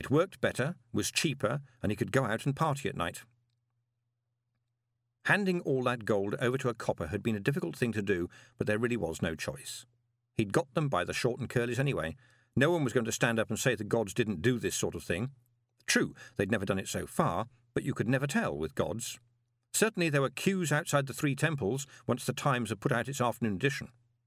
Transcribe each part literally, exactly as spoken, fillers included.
It worked better, was cheaper, and he could go out and party at night. Handing all that gold over to a copper had been a difficult thing to do, but there really was no choice. He'd got them by the short and curlies anyway. No one was going to stand up and say the gods didn't do this sort of thing. True, they'd never done it so far, but you could never tell with gods. Certainly there were queues outside the three temples once the Times had put out its afternoon edition.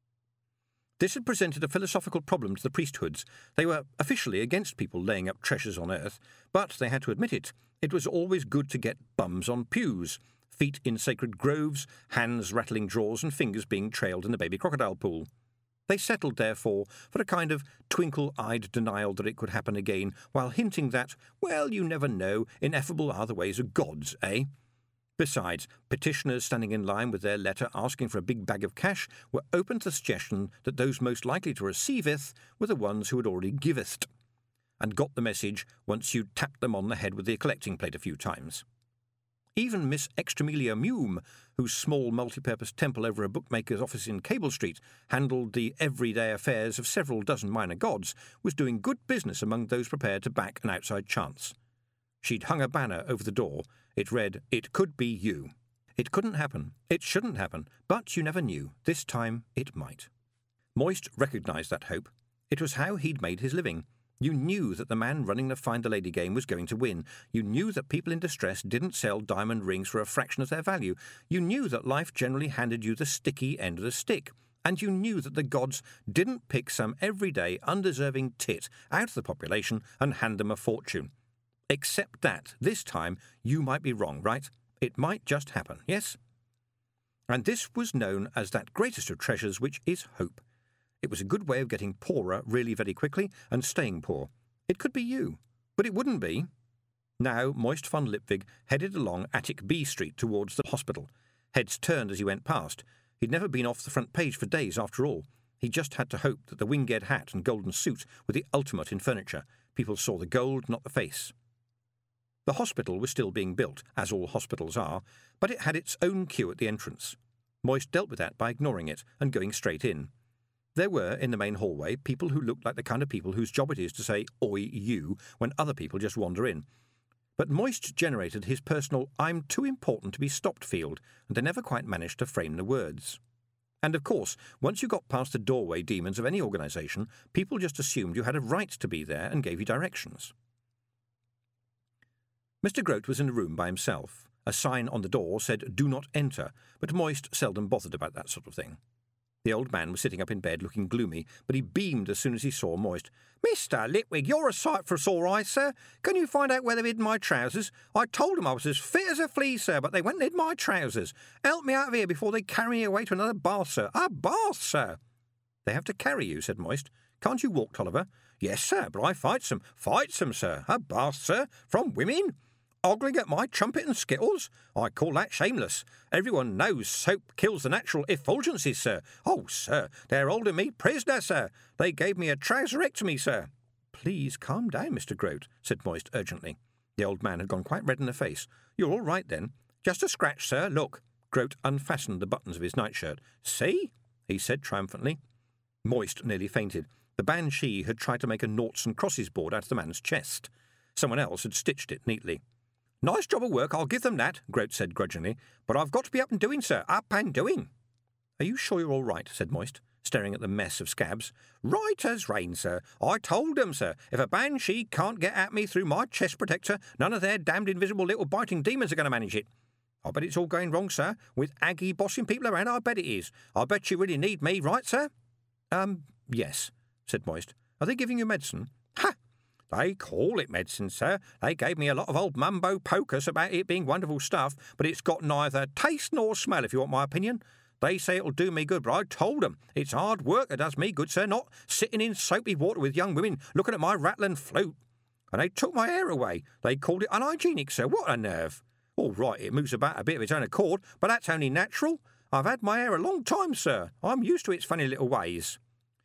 This had presented a philosophical problem to the priesthoods. They were officially against people laying up treasures on earth, but they had to admit it. It was always good to get bums on pews, feet in sacred groves, hands rattling drawers and fingers being trailed in the baby crocodile pool. They settled, therefore, for a kind of twinkle-eyed denial that it could happen again, while hinting that, well, you never know, ineffable are the ways of gods, eh? Besides, petitioners standing in line with their letter asking for a big bag of cash were open to the suggestion that those most likely to receiveth were the ones who had already giveth, and got the message once you'd tapped them on the head with the collecting plate a few times. Even Miss Extramelia Mume, whose small multi-purpose temple over a bookmaker's office in Cable Street handled the everyday affairs of several dozen minor gods, was doing good business among those prepared to back an outside chance. She'd hung a banner over the door. It read, "It could be you." It couldn't happen. It shouldn't happen. But you never knew. This time it might. Moist recognised that hope. It was how he'd made his living. You knew that the man running the Find the Lady game was going to win. You knew that people in distress didn't sell diamond rings for a fraction of their value. You knew that life generally handed you the sticky end of the stick. And you knew that the gods didn't pick some everyday, undeserving tit out of the population and hand them a fortune. Except that, this time, you might be wrong, right? It might just happen, yes? And this was known as that greatest of treasures, which is hope. It was a good way of getting poorer really very quickly and staying poor. It could be you, but it wouldn't be. Now, Moist von Lipwig headed along Attic B Street towards the hospital. Heads turned as he went past. He'd never been off the front page for days, after all. He just had to hope that the winged hat and golden suit were the ultimate in furniture. People saw the gold, not the face. The hospital was still being built, as all hospitals are, but it had its own queue at the entrance. Moist dealt with that by ignoring it and going straight in. There were, in the main hallway, people who looked like the kind of people whose job it is to say, "Oi, you," when other people just wander in. But Moist generated his personal "I'm too important to be stopped" field, and they never quite managed to frame the words. And of course, once you got past the doorway demons of any organisation, people just assumed you had a right to be there and gave you directions. Mister Grote was in a room by himself. A sign on the door said, "Do not enter," but Moist seldom bothered about that sort of thing. The old man was sitting up in bed looking gloomy, but he beamed as soon as he saw Moist. "Mister Lipwig, you're a sight for sore eyes, sir. Can you find out where they've hidden my trousers? I told them I was as fit as a flea, sir, but they went and hid my trousers. Help me out of here before they carry me away to another bath, sir. A bath, sir." "They have to carry you," said Moist. "Can't you walk, Tolliver?" "Yes, sir, but I fights them. Fights them, sir. A bath, sir, from women? Ogling at my trumpet and skittles? I call that shameless. Everyone knows soap kills the natural effulgences, sir. Oh, sir, they're holding me prisoner, sir. They gave me a trouserectomy, sir." "Please calm down, Mister Grote," said Moist urgently. The old man had gone quite red in the face. "You're all right, then?" "Just a scratch, sir. Look." Grote unfastened the buttons of his nightshirt. "See?" he said triumphantly. Moist nearly fainted. The banshee had tried to make a noughts and crosses board out of the man's chest. Someone else had stitched it neatly. "Nice job of work, I'll give them that," Grote said grudgingly. "But I've got to be up and doing, sir. Up and doing." "Are you sure you're all right?" said Moist, staring at the mess of scabs. "Right as rain, sir. I told them, sir, if a banshee can't get at me through my chest protector, none of their damned invisible little biting demons are going to manage it. I bet it's all going wrong, sir. With Aggie bossing people around, I bet it is. I bet you really need me, right, sir?" Um, yes," said Moist. "Are they giving you medicine?" "Ha! They call it medicine, sir. They gave me a lot of old mumbo pocus about it being wonderful stuff, but it's got neither taste nor smell, if you want my opinion. They say it'll do me good, but I told them it's hard work that does me good, sir, not sitting in soapy water with young women looking at my rattling flute. And they took my hair away. They called it unhygienic, sir. What a nerve. All right, it moves about a bit of its own accord, but that's only natural. I've had my hair a long time, sir. I'm used to its funny little ways."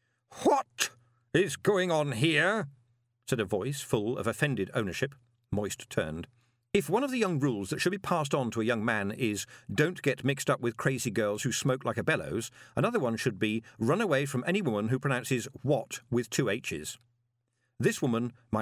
"What is going on here?" said a voice full of offended ownership. Moist turned. If one of the young rules that should be passed on to a young man is don't get mixed up with crazy girls who smoke like a bellows, another one should be run away from any woman who pronounces what with two H's. This woman might